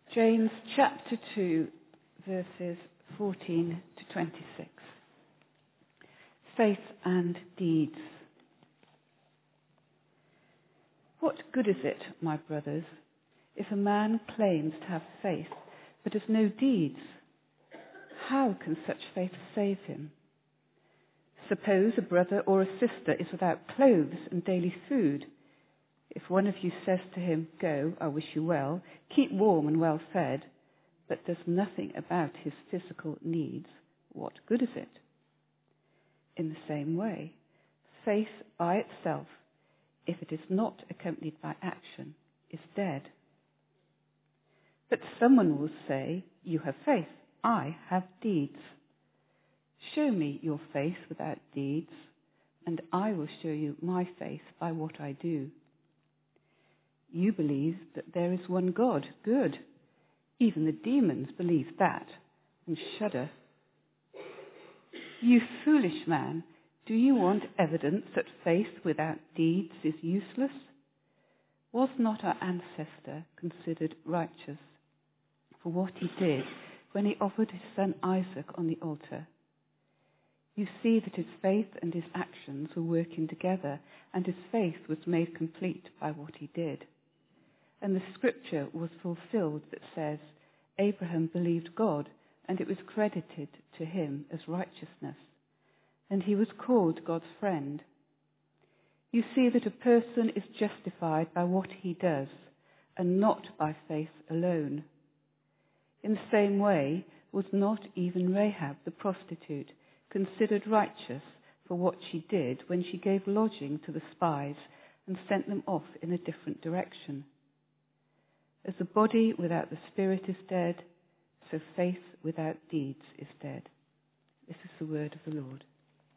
James chapter 2, verses 14 to 26. Faith and deeds. What good is it, my brothers, if a man claims to have faith but has no deeds? How can such faith save him? Suppose a brother or a sister is without clothes and daily food. If one of you says to him, "Go, I wish you well, keep warm and well fed," but does nothing about his physical needs, what good is it? In the same way, faith by itself, if it is not accompanied by action, is dead. But someone will say, "You have faith, I have deeds." Show me your faith without deeds, and I will show you my faith by what I do. You believe that there is one God. Good. Even the demons believe that and shudder. You foolish man, do you want evidence that faith without deeds is useless? Was not our ancestor considered righteous for what he did when he offered his son Isaac on the altar? You see that his faith and his actions were working together, and his faith was made complete by what he did. And the scripture was fulfilled that says, Abraham believed God, and it was credited to him as righteousness. And he was called God's friend. You see that a person is justified by what he does, and not by faith alone. In the same way, was not even Rahab the prostitute considered righteous for what she did when she gave lodging to the spies and sent them off in a different direction? As the body without the spirit is dead, so faith without deeds is dead. This is the word of the Lord.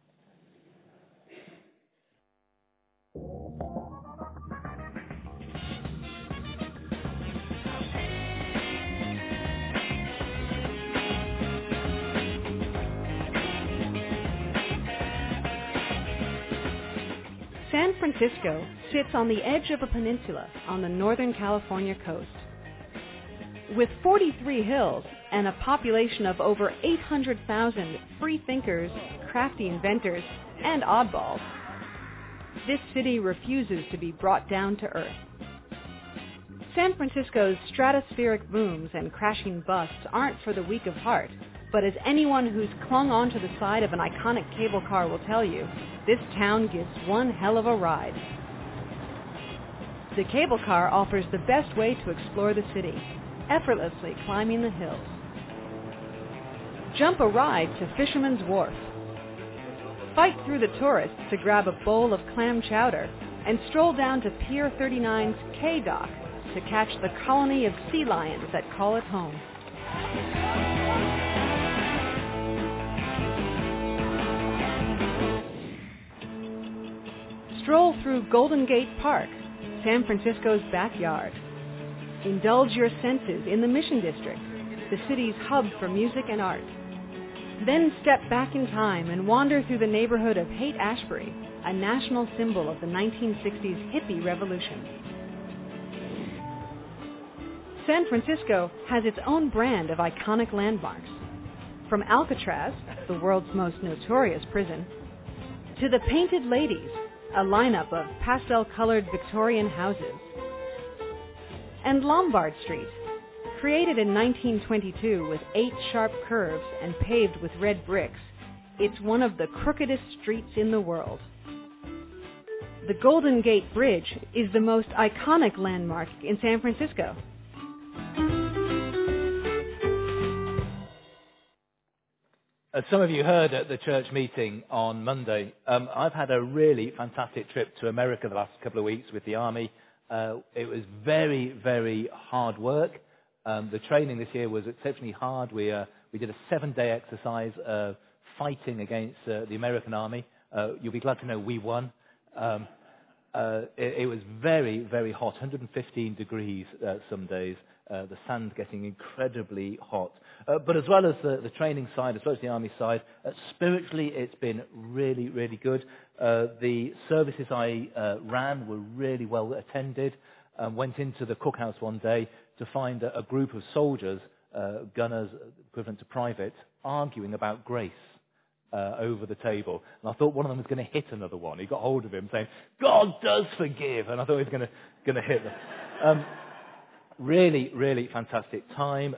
San Francisco sits on the edge of a peninsula on the Northern California coast. With 43 hills and a population of over 800,000 free thinkers, crafty inventors, and oddballs, this city refuses to be brought down to earth. San Francisco's stratospheric booms and crashing busts aren't for the weak of heart, but as anyone who's clung onto the side of an iconic cable car will tell you, this town gives one hell of a ride. The cable car offers the best way to explore the city, effortlessly climbing the hills. Jump a ride to Fisherman's Wharf. Fight through the tourists to grab a bowl of clam chowder and stroll down to Pier 39's K-Dock to catch the colony of sea lions that call it home. Stroll through Golden Gate Park, San Francisco's backyard. Indulge your senses in the Mission District, the city's hub for music and art. Then step back in time and wander through the neighborhood of Haight-Ashbury, a national symbol of the 1960s hippie revolution. San Francisco has its own brand of iconic landmarks. From Alcatraz, the world's most notorious prison, to the Painted Ladies, a lineup of pastel-colored Victorian houses. And Lombard Street, created in 1922 with 8 sharp curves and paved with red bricks, it's one of the crookedest streets in the world. The Golden Gate Bridge is the most iconic landmark in San Francisco. As some of you heard at the church meeting on Monday, I've had a really fantastic trip to America the last couple of weeks with the Army. It was very, very hard work. The training this year was exceptionally hard. We did a 7-day exercise fighting against the American Army. You'll be glad to know we won. It was very, very hot, 115 degrees some days. The sand getting incredibly hot. But as well as the training side, as well as the Army side, spiritually it's been really, really good. The services I ran were really well attended. Went into the cookhouse one day to find a group of soldiers, gunners equivalent to privates, arguing about grace over the table. And I thought one of them was going to hit another one. He got hold of him saying, God does forgive. And I thought he was going to hit them. Really, really fantastic time.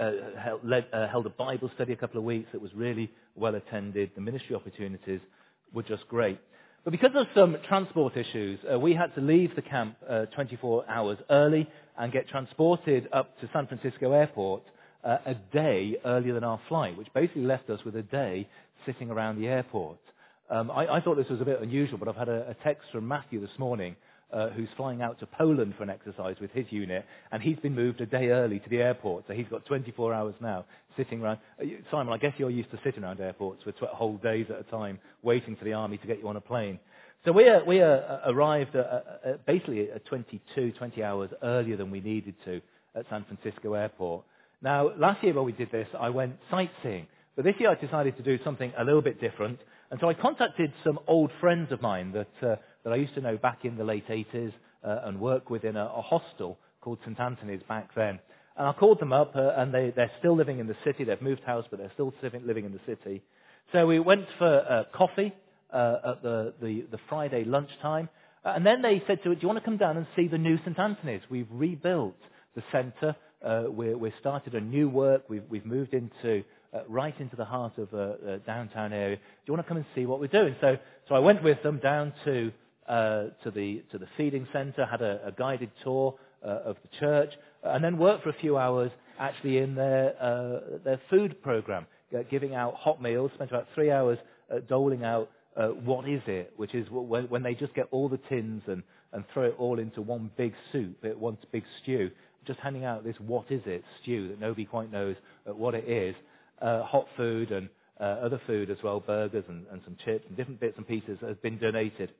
Held a Bible study a couple of weeks that was really well attended. The ministry opportunities were just great. But because of some transport issues, we had to leave the camp 24 hours early and get transported up to San Francisco Airport a day earlier than our flight, which basically left us with a day sitting around the airport. I thought this was a bit unusual, but I've had a text from Matthew this morning who's flying out to Poland for an exercise with his unit, and he's been moved a day early to the airport, so he's got 24 hours now sitting around. Simon, I guess you're used to sitting around airports for whole days at a time, waiting for the army to get you on a plane. So we arrived basically at 20 hours earlier than we needed to at San Francisco Airport. Now, last year when we did this, I went sightseeing. But this year I decided to do something a little bit different. And so I contacted some old friends of mine that I used to know back in the late 80s and work with in a hostel called St. Anthony's back then. And I called them up, and they're still living in the city. They've moved house, but they're still living in the city. So we went for coffee at the Friday lunchtime. And then they said to it, do you want to come down and see the new St. Anthony's? We've rebuilt the centre. We've started a new work. We've moved into right into the heart of a downtown area. Do you want to come and see what we're doing? So I went with them down to the feeding centre, had a guided tour of the church, and then worked for a few hours actually in their food program, giving out hot meals. Spent about 3 hours doling out what is it, which is when they just get all the tins and throw it all into one big soup, one big stew. Just handing out this what is it stew that nobody quite knows what it is. Hot food and other food as well, burgers and some chips and different bits and pieces has been donated.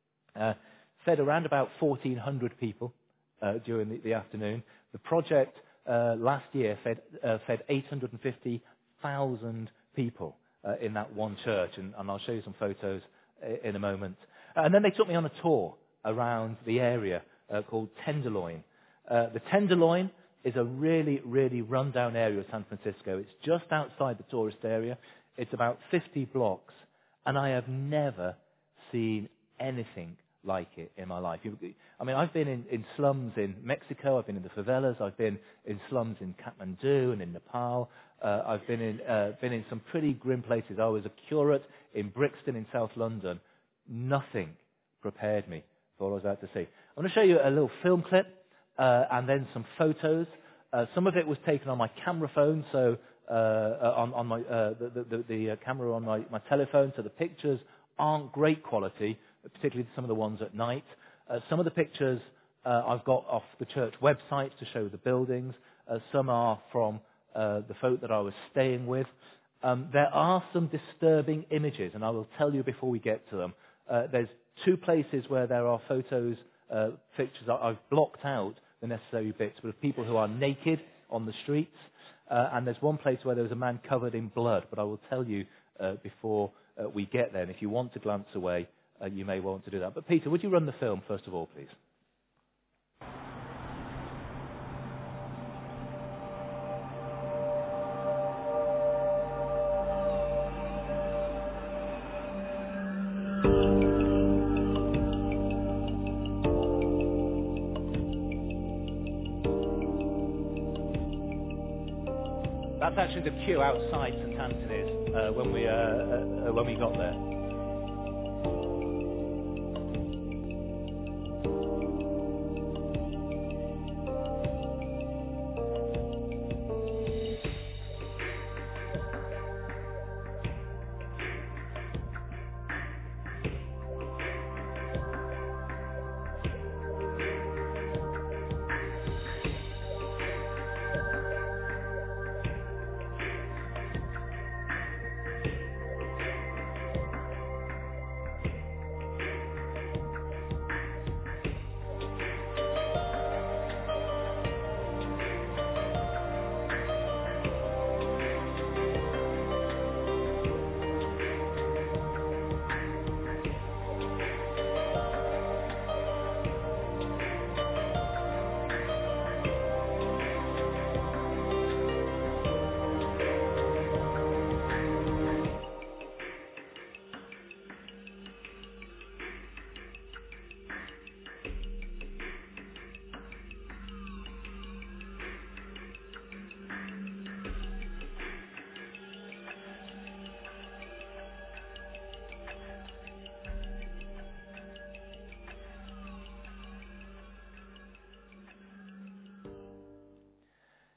Fed around about 1,400 people during the afternoon. The project last year fed 850,000 people in that one church, and I'll show you some photos in a moment. And then they took me on a tour around the area called Tenderloin. The Tenderloin is a really, really run-down area of San Francisco. It's just outside the tourist area. It's about 50 blocks, and I have never seen anything like it in my life. I mean, I've been in slums in Mexico. I've been in the favelas. I've been in slums in Kathmandu and in Nepal. I've been in some pretty grim places. I was a curate in Brixton in South London. Nothing prepared me for what I was about to see. I'm going to show you a little film clip and then some photos. Some of it was taken on my camera phone, so on my the camera on my telephone. So the pictures aren't great quality, particularly some of the ones at night. Some of the pictures I've got off the church website to show the buildings. Some are from the folk that I was staying with. There are some disturbing images, and I will tell you before we get to them. There's two places where there are photos, pictures. I've blocked out the necessary bits, but of people who are naked on the streets. And there's one place where there was a man covered in blood, but I will tell you before we get there. And if you want to glance away, you may want to do that. But Peter, would you run the film first of all, please? That's actually the queue outside St. Anthony's when we got there.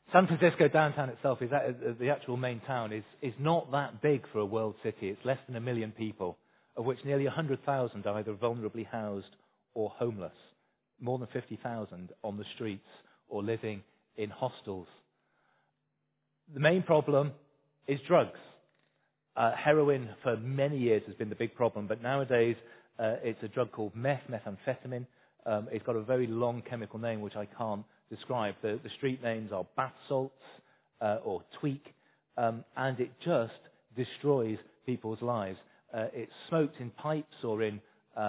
San Francisco downtown itself, the actual main town, is not that big for a world city. It's less than 1 million people, of which nearly 100,000 are either vulnerably housed or homeless. More than 50,000 on the streets or living in hostels. The main problem is drugs. Heroin for many years has been the big problem, but nowadays it's a drug called methamphetamine. It's got a very long chemical name which I can't describe. The street names are bath salts or tweak, and it just destroys people's lives. It's smoked in pipes or in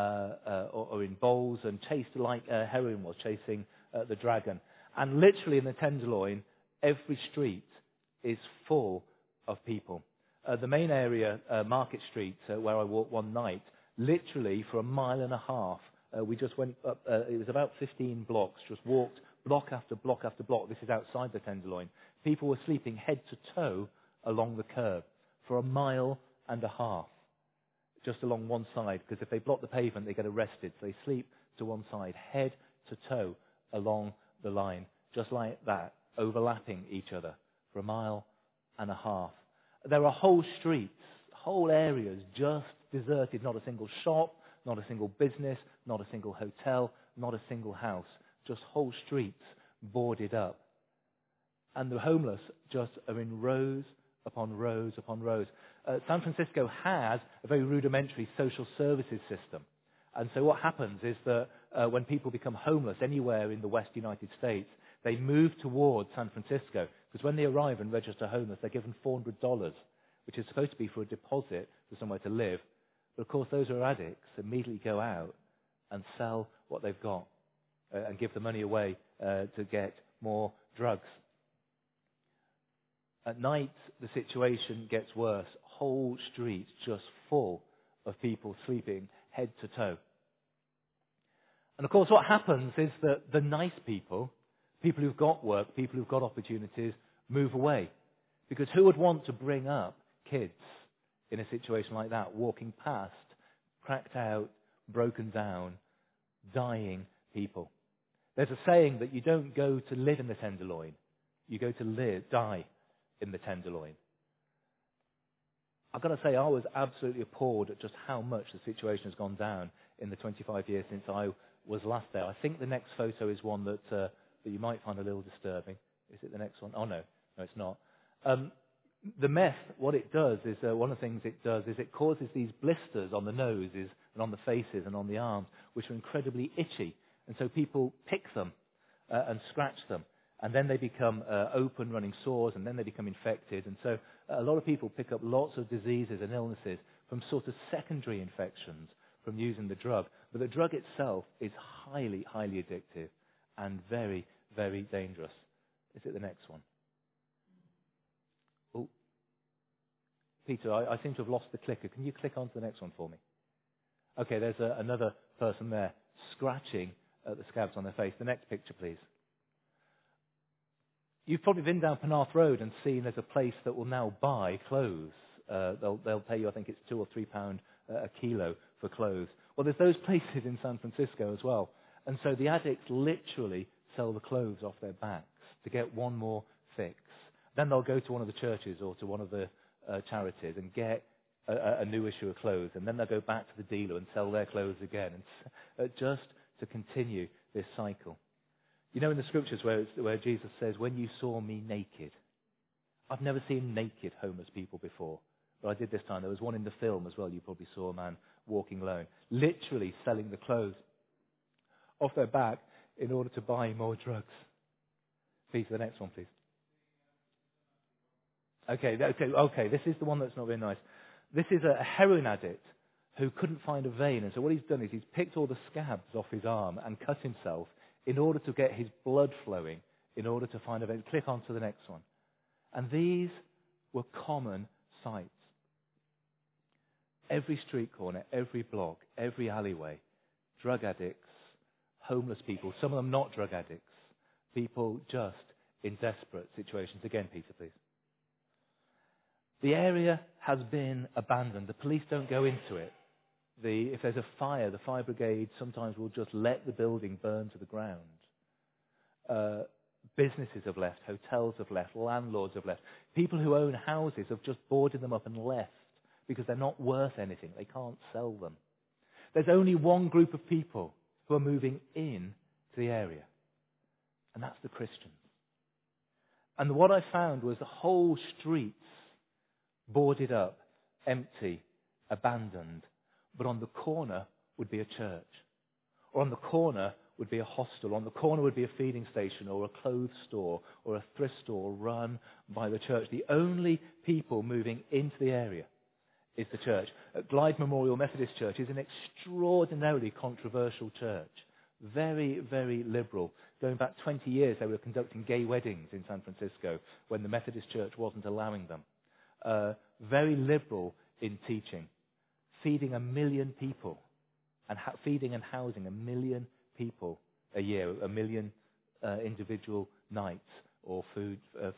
bowls and chased like heroin was chasing the dragon. And literally in the Tenderloin, every street is full of people. The main area, Market Street, where I walked one night, literally for 1.5 miles, we just went up, it was about 15 blocks, just walked block after block after block. This is outside the Tenderloin. People were sleeping head to toe along the curb for 1.5 miles, just along one side, because if they block the pavement, they get arrested. So they sleep to one side, head to toe along the line, just like that, overlapping each other for 1.5 miles. There are whole streets, whole areas just deserted, not a single shop, not a single business, not a single hotel, not a single house, just whole streets boarded up. And the homeless just are in rows upon rows upon rows. San Francisco has a very rudimentary social services system. And so what happens is that when people become homeless anywhere in the West United States, they move towards San Francisco, because when they arrive and register homeless, they're given $400, which is supposed to be for a deposit for somewhere to live. But of course, those who are addicts immediately go out and sell what they've got and give the money away to get more drugs. At night, the situation gets worse. Whole streets just full of people sleeping head to toe. And of course, what happens is that the nice people, people who've got work, people who've got opportunities, move away. Because who would want to bring up kids in a situation like that, walking past cracked out, broken down, dying people? There's a saying that you don't go to live in the Tenderloin, you go to die in the Tenderloin. I've got to say, I was absolutely appalled at just how much the situation has gone down in the 25 years since I was last there. I think the next photo is one that you might find a little disturbing. Is it the next one? Oh, no, it's not. The meth, what it does is, one of the things it does is it causes these blisters on the noses and on the faces and on the arms, which are incredibly itchy. And so people pick them and scratch them. And then they become open running sores, and then they become infected. And so a lot of people pick up lots of diseases and illnesses from sort of secondary infections from using the drug. But the drug itself is highly, highly addictive and very, very dangerous. Is it the next one? Oh, Peter, I seem to have lost the clicker. Can you click on to the next one for me? Okay, there's another person there scratching at the scabs on their face. The next picture, please. You've probably been down Penarth Road and seen there's a place that will now buy clothes. They'll pay you, I think it's £2 or £3 a kilo for clothes. Well, there's those places in San Francisco as well. And so the addicts literally sell the clothes off their backs to get one more fix. Then they'll go to one of the churches or to one of the charities and get a new issue of clothes. And then they'll go back to the dealer and sell their clothes again, and just to continue this cycle. You know in the scriptures where Jesus says, when you saw me naked. I've never seen naked homeless people before, but I did this time. There was one in the film as well. You probably saw a man walking alone, literally selling the clothes off their back in order to buy more drugs. Please, the next one, please. Okay, this is the one that's not very nice. This is a heroin addict who couldn't find a vein, and so what he's done is he's picked all the scabs off his arm and cut himself in order to get his blood flowing, in order to find a vein. Click on to the next one. And these were common sights. Every street corner, every block, every alleyway, drug addicts, homeless people, some of them not drug addicts, people just in desperate situations. Again, Peter, please. The area has been abandoned. The police don't go into it. If there's a fire, the fire brigade sometimes will just let the building burn to the ground. Businesses have left, hotels have left, landlords have left. People who own houses have just boarded them up and left because they're not worth anything. They can't sell them. There's only one group of people who are moving in to the area, and that's the Christians. And what I found was the whole streets boarded up, empty, abandoned, but on the corner would be a church, or on the corner would be a hostel, on the corner would be a feeding station or a clothes store or a thrift store run by the church. The only people moving into the area is the church. Glyde Memorial Methodist Church is an extraordinarily controversial church. Very, very liberal. Going back 20 years, they were conducting gay weddings in San Francisco when the Methodist Church wasn't allowing them. Very liberal in teaching. Feeding 1 million people and feeding and housing 1 million people a year, 1 million individual nights or food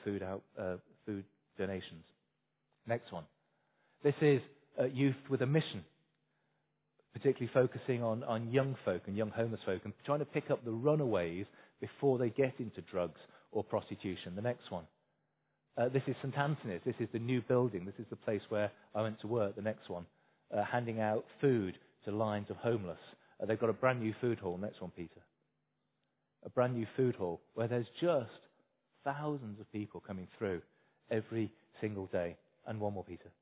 donations. Next one. This is youth with a mission, particularly focusing on young folk and young homeless folk and trying to pick up the runaways before they get into drugs or prostitution. The next one. This is St. Anthony's. This is the new building. This is the place where I went to work. The next one. Handing out food to lines of homeless. They've got a brand new food hall. Next one, Peter. A brand new food hall where there's just thousands of people coming through every single day. And one more, Peter.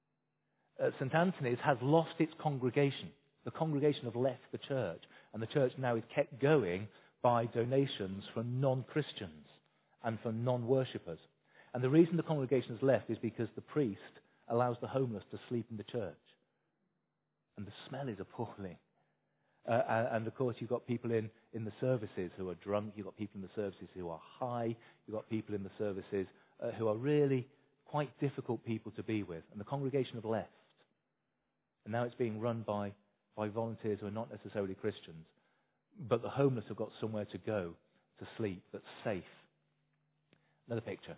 St. Anthony's has lost its congregation. The congregation have left the church, and the church now is kept going by donations from non-Christians and from non-worshippers. And the reason the congregation has left is because the priest allows the homeless to sleep in the church. And the smell is appalling. And of course, you've got people in the services who are drunk. You've got people in the services who are high. You've got people in the services who are really quite difficult people to be with. And the congregation have left. And now it's being run by volunteers who are not necessarily Christians. But the homeless have got somewhere to go to sleep that's safe. Another picture.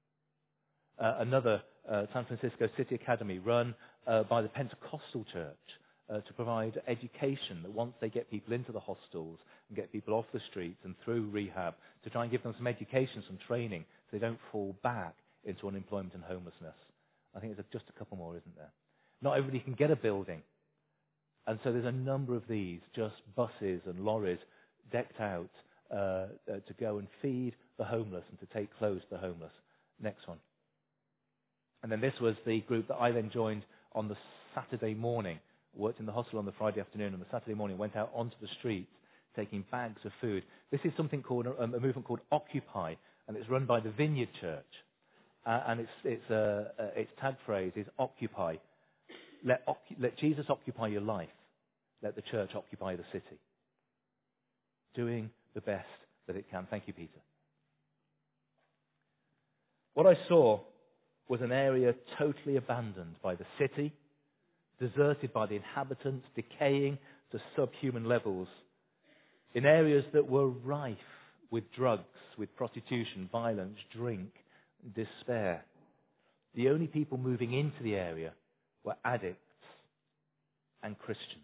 Another San Francisco City Academy run by the Pentecostal Church to provide education that once they get people into the hostels and get people off the streets and through rehab, to try and give them some education, some training, so they don't fall back into unemployment and homelessness. I think there's just a couple more, isn't there? Not everybody can get a building. And so there's a number of these, just buses and lorries decked out to go and feed the homeless and to take clothes to the homeless. Next one. And then this was the group that I then joined on the Saturday morning. Worked in the hostel on the Friday afternoon, and the Saturday morning went out onto the streets taking bags of food. This is something called a movement called Occupy, and it's run by the Vineyard Church. And its tag phrase is Occupy. Let Jesus occupy your life. Let the church occupy the city. Doing the best that it can. Thank you, Peter. What I saw was an area totally abandoned by the city, deserted by the inhabitants, decaying to subhuman levels, in areas that were rife with drugs, with prostitution, violence, drink, despair. The only people moving into the area were addicts and Christians.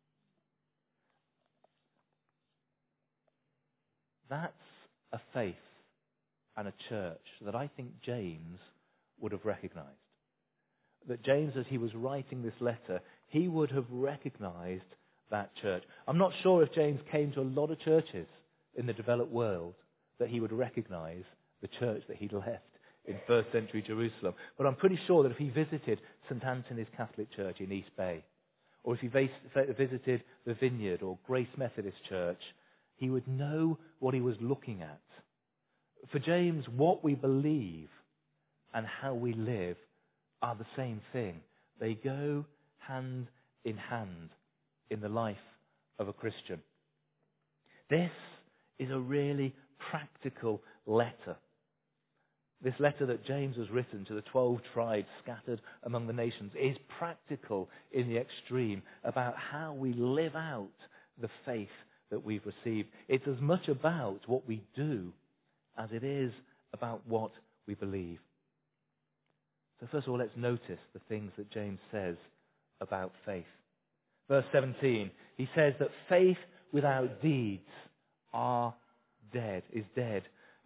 That's a faith and a church that I think James would have recognized. That James, as he was writing this letter, he would have recognized that church. I'm not sure if James came to a lot of churches in the developed world that he would recognize the church that he'd left in first century Jerusalem. But I'm pretty sure that if he visited St. Anthony's Catholic Church in East Bay, or if he visited the Vineyard or Grace Methodist Church, he would know what he was looking at. For James, what we believe and how we live are the same thing. They go hand in hand in the life of a Christian. This is a really practical letter. This letter that James has written to the 12 tribes scattered among the nations is practical in the extreme about how we live out the faith that we've received. It's as much about what we do as it is about what we believe. So first of all, let's notice the things that James says about faith. Verse 17, he says that faith without deeds is dead.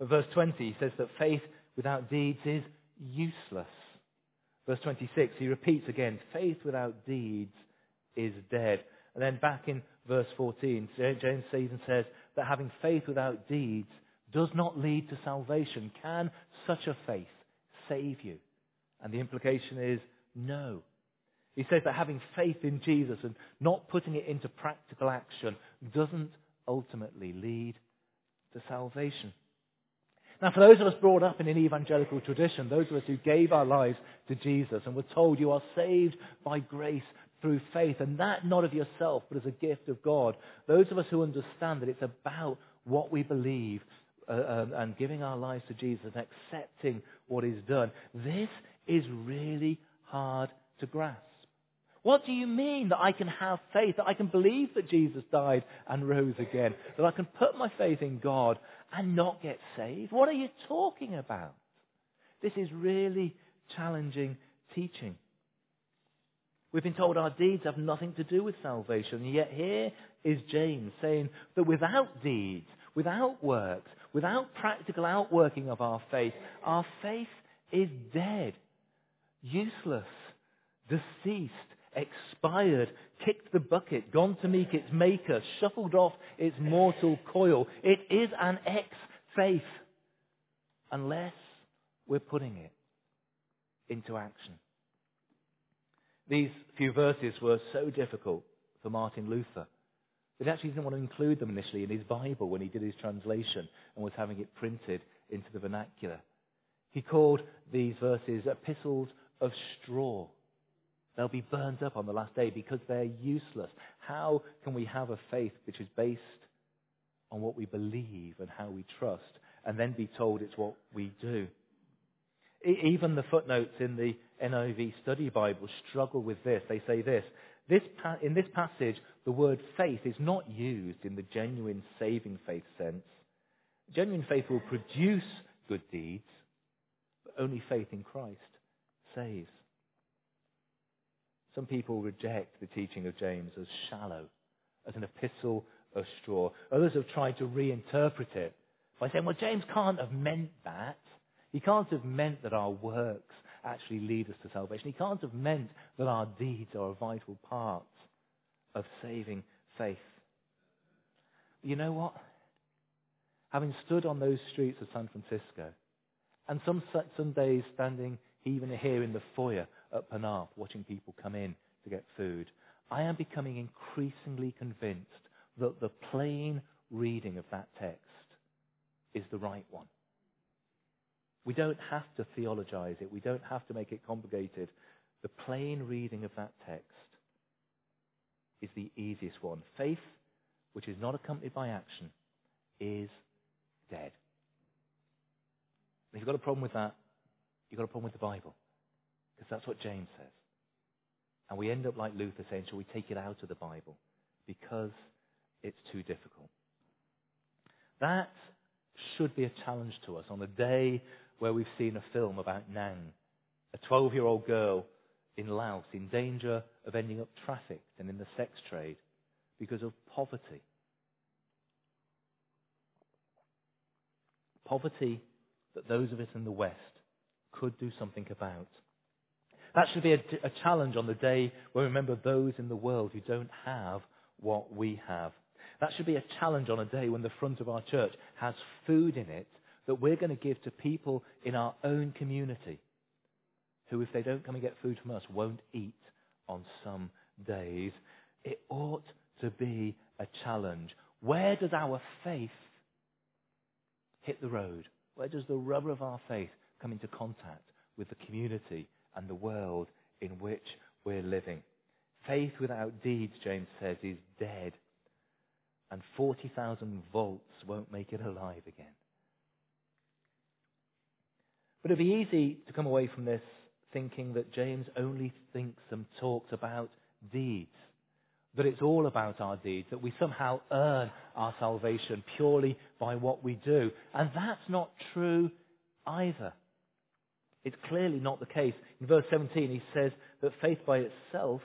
Verse 20, he says that faith without deeds is useless. Verse 26, he repeats again, faith without deeds is dead. And then back in verse 14, James even says that having faith without deeds does not lead to salvation. Can such a faith save you? And the implication is no. He says that having faith in Jesus and not putting it into practical action doesn't ultimately lead to salvation. Now, for those of us brought up in an evangelical tradition, those of us who gave our lives to Jesus and were told you are saved by grace through faith, and that not of yourself, but as a gift of God, those of us who understand that it's about what we believe and giving our lives to Jesus and accepting what He's done, this is really hard to grasp. What do you mean that I can have faith, that I can believe that Jesus died and rose again, that I can put my faith in God and not get saved? What are you talking about? This is really challenging teaching. We've been told our deeds have nothing to do with salvation, and yet here is James saying that without deeds, without works, without practical outworking of our faith is dead, useless, deceased, expired, kicked the bucket, gone to meet its maker, shuffled off its mortal coil. It is an ex-faith unless we're putting it into action. These few verses were so difficult for Martin Luther that he actually didn't want to include them initially in his Bible when he did his translation and was having it printed into the vernacular. He called these verses epistles of straw. They'll be burned up on the last day because they're useless. How can we have a faith which is based on what we believe and how we trust, and then be told it's what we do? Even the footnotes in the NIV Study Bible struggle with this. They say this. In this passage, the word faith is not used in the genuine saving faith sense. Genuine faith will produce good deeds, but only faith in Christ saves. Some people reject the teaching of James as shallow, as an epistle of straw. Others have tried to reinterpret it by saying, well, James can't have meant that. He can't have meant that our works actually lead us to salvation. He can't have meant that our deeds are a vital part of saving faith. You know what? Having stood on those streets of San Francisco, and some days standing even here in the foyer at Penarth, watching people come in to get food, I am becoming increasingly convinced that the plain reading of that text is the right one. We don't have to theologize it. We don't have to make it complicated. The plain reading of that text is the easiest one. Faith, which is not accompanied by action, is dead. And if you've got a problem with that, you've got a problem with the Bible. Because that's what James says. And we end up like Luther saying, shall we take it out of the Bible? Because it's too difficult. That should be a challenge to us on a day where we've seen a film about Nang, a 12-year-old girl in Laos in danger of ending up trafficked and in the sex trade because of poverty. Poverty that those of us in the West could do something about. That should be a challenge on the day where we remember those in the world who don't have what we have. That should be a challenge on a day when the front of our church has food in it that we're going to give to people in our own community who, if they don't come and get food from us, won't eat on some days. It ought to be a challenge. Where does our faith hit the road? Where does the rubber of our faith come into contact with the community and the world in which we're living? Faith without deeds, James says, is dead. And 40,000 volts won't make it alive again. But it'd be easy to come away from this thinking that James only thinks and talks about deeds. That it's all about our deeds, that we somehow earn our salvation purely by what we do. And that's not true either. It's clearly not the case. In verse 17 he says that faith by itself,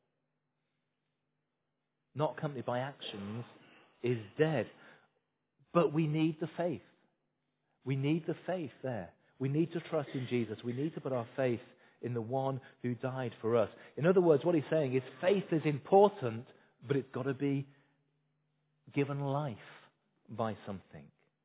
not accompanied by actions, is dead. But we need the faith. We need the faith there. We need to trust in Jesus. We need to put our faith in the one who died for us. In other words, what he's saying is faith is important, but it's got to be given life by something.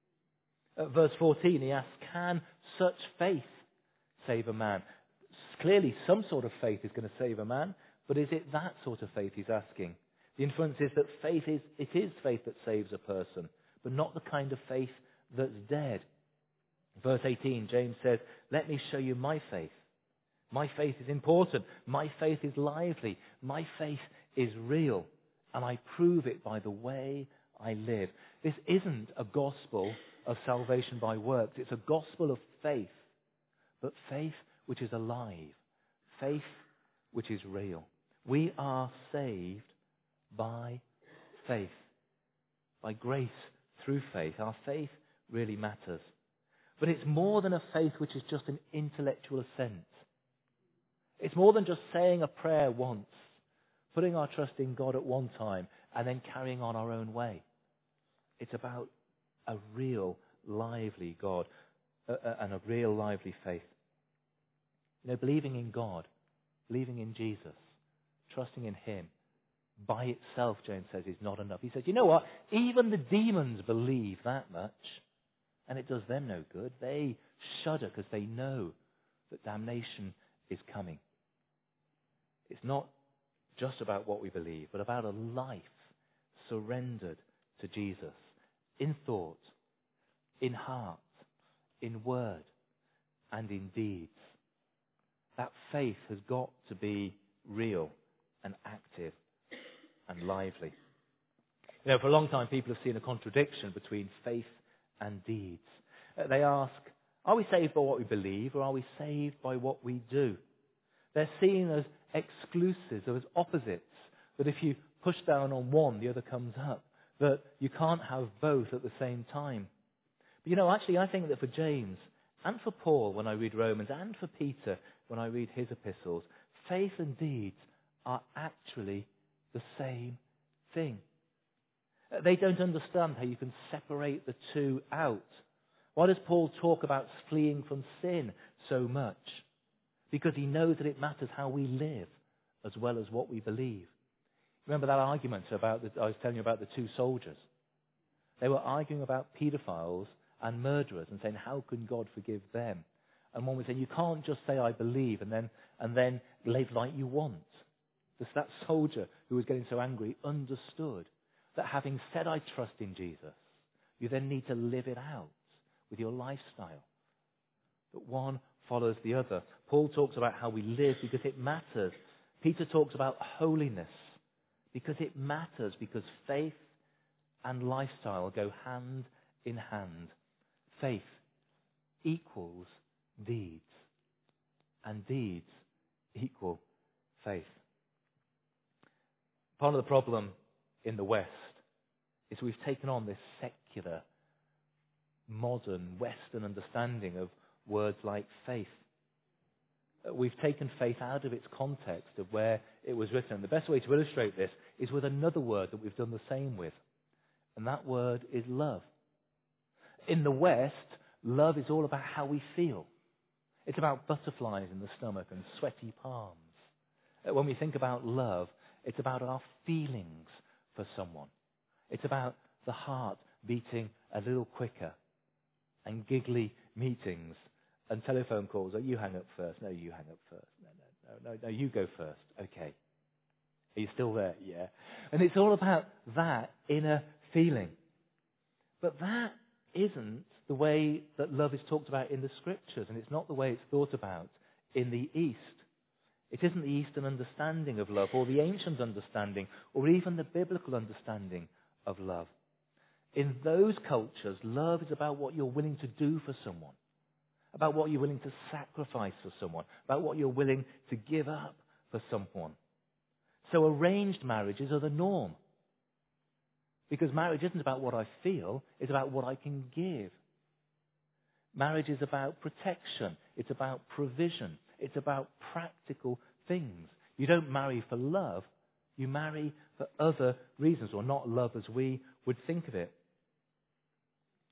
At verse 14, he asks, can such faith save a man? Clearly, some sort of faith is going to save a man, but is it that sort of faith he's asking? The inference is that it is faith that saves a person, but not the kind of faith that's dead. Verse 18, James says, let me show you my faith. My faith is important. My faith is lively. My faith is real. And I prove it by the way I live. This isn't a gospel of salvation by works. It's a gospel of faith. But faith which is alive. Faith which is real. We are saved by faith. By grace through faith. Our faith really matters. But it's more than a faith which is just an intellectual assent. It's more than just saying a prayer once, putting our trust in God at one time, and then carrying on our own way. It's about a real, lively God and a real, lively faith. You know, believing in God, believing in Jesus, trusting in Him, by itself, James says, is not enough. He says, you know what? Even the demons believe that much, and it does them no good. They shudder because they know that damnation is coming. It's not just about what we believe, but about a life surrendered to Jesus in thought, in heart, in word, and in deeds. That faith has got to be real and active and lively. You know, for a long time, people have seen a contradiction between faith and deeds. They ask, are we saved by what we believe, or are we saved by what we do? They're seen as exclusives, or as opposites, that if you push down on one, the other comes up, that you can't have both at the same time. But you know, actually, I think that for James, and for Paul when I read Romans, and for Peter when I read his epistles, faith and deeds are actually the same thing. They don't understand how you can separate the two out. Why does Paul talk about fleeing from sin so much? Because he knows that it matters how we live as well as what we believe. Remember that argument I was telling you about the two soldiers? They were arguing about paedophiles and murderers and saying, how can God forgive them? And one was saying, you can't just say, I believe, and then live like you want. That soldier who was getting so angry understood that having said, I trust in Jesus, you then need to live it out with your lifestyle. That one follows the other. Paul talks about how we live because it matters. Peter talks about holiness because it matters, because faith and lifestyle go hand in hand. Faith equals deeds, and deeds equal faith. Part of the problem in the West is we've taken on this secular, modern, Western understanding of words like faith. We've taken faith out of its context of where it was written. The best way to illustrate this is with another word that we've done the same with, and that word is love. In the West, love is all about how we feel. It's about butterflies in the stomach and sweaty palms. When we think about love, it's about our feelings for someone. It's about the heart beating a little quicker and giggly meetings and telephone calls. Oh, you hang up first. No, you hang up first. No, you go first. Okay. Are you still there? Yeah. And it's all about that inner feeling. But that isn't the way that love is talked about in the Scriptures, and it's not the way it's thought about in the East. It isn't the Eastern understanding of love, or the ancient understanding, or even the biblical understanding of love. In those cultures, love is about what you're willing to do for someone, about what you're willing to sacrifice for someone, about what you're willing to give up for someone. So arranged marriages are the norm. Because marriage isn't about what I feel, it's about what I can give. Marriage is about protection, it's about provision, it's about practical things. You don't marry for love, you marry for other reasons, or not love as we would think of it.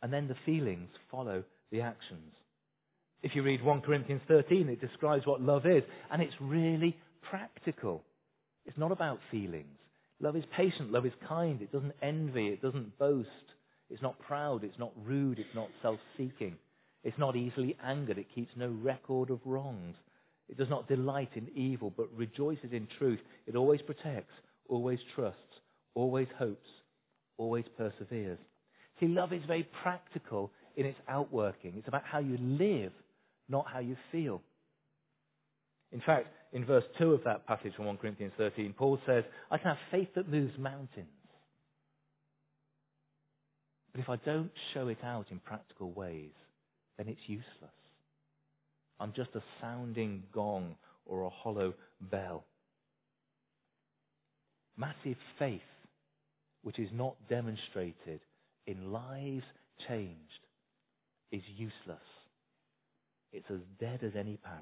and then the feelings follow the actions. If you read 1 Corinthians 13, it describes what love is, and it's really practical. It's not about feelings. Love is patient, love is kind, it doesn't envy, it doesn't boast, it's not proud, it's not rude, it's not self-seeking. It's not easily angered, it keeps no record of wrongs. It does not delight in evil, but rejoices in truth. It always protects, always trusts, always hopes, always perseveres. See, love is very practical in its outworking. It's about how you live, not how you feel. In fact, in verse 2 of that passage from 1 Corinthians 13, Paul says, I can have faith that moves mountains. But if I don't show it out in practical ways, then it's useless. I'm just a sounding gong or a hollow bell. Massive faith, which is not demonstrated in lives changed, is useless. It's as dead as any parrot.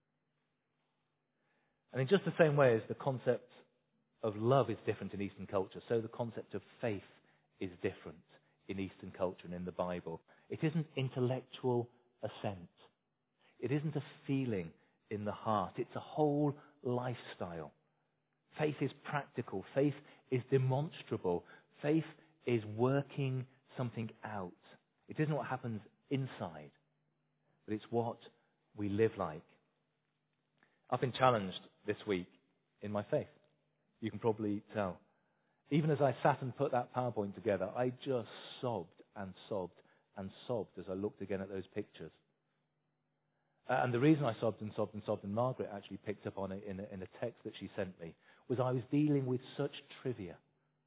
And in just the same way as the concept of love is different in Eastern culture, so the concept of faith is different in Eastern culture and in the Bible. It isn't intellectual assent. It isn't a feeling in the heart. It's a whole lifestyle. Faith is practical. Faith is demonstrable. Faith is working something out. It isn't what happens inside, but it's what we live like. I've been challenged this week in my faith. You can probably tell. Even as I sat and put that PowerPoint together, I just sobbed and sobbed and sobbed as I looked again at those pictures. And the reason I sobbed and sobbed and sobbed, and Margaret actually picked up on it in a text that she sent me, was I was dealing with such trivia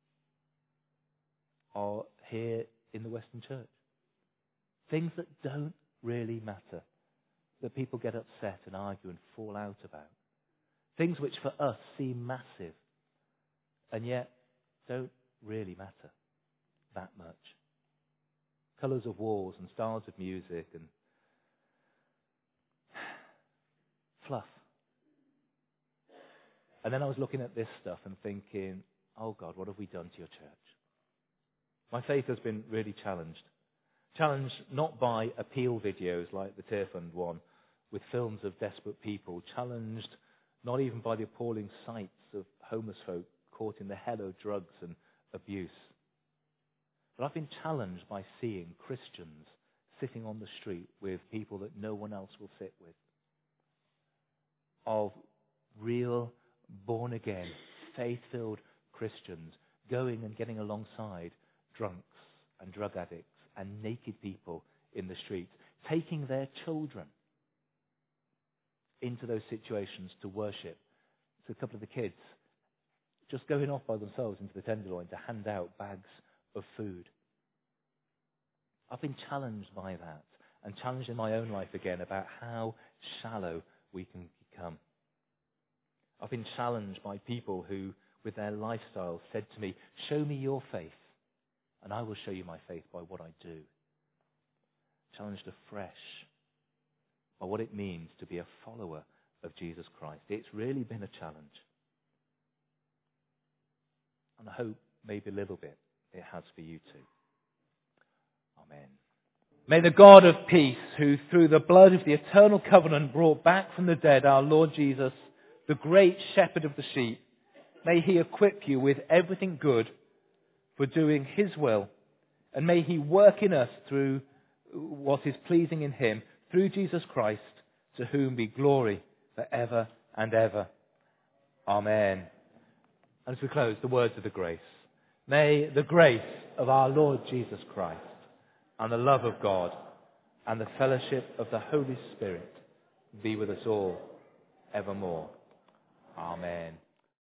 here in the Western Church. Things that don't really matter, that people get upset and argue and fall out about. Things which for us seem massive, and yet don't really matter that much. Colours of walls and styles of music and fluff. And then I was looking at this stuff and thinking, oh God, what have we done to your church? My faith has been really challenged. Challenged not by appeal videos like the Tear Fund one, with films of desperate people. Challenged not even by the appalling sights of homeless folk caught in the hell of drugs and abuse. But I've been challenged by seeing Christians sitting on the street with people that no one else will sit with. Of real, born-again, faith-filled Christians going and getting alongside drunks and drug addicts and naked people in the streets, taking their children into those situations to worship. So a couple of the kids just going off by themselves into the Tenderloin to hand out bags of food. I've been challenged by that, and challenged in my own life again about how shallow we can become. I've been challenged by people who, with their lifestyle, said to me, show me your faith, and I will show you my faith by what I do. Challenged afresh by what it means to be a follower of Jesus Christ. It's really been a challenge. And I hope maybe a little bit it has for you too. Amen. May the God of peace, who through the blood of the eternal covenant brought back from the dead our Lord Jesus, the great shepherd of the sheep, may he equip you with everything good for doing his will, and may he work in us through what is pleasing in him, through Jesus Christ, to whom be glory forever and ever. Amen. And as we close, the words of the grace. May the grace of our Lord Jesus Christ, and the love of God, and the fellowship of the Holy Spirit be with us all evermore. Amen.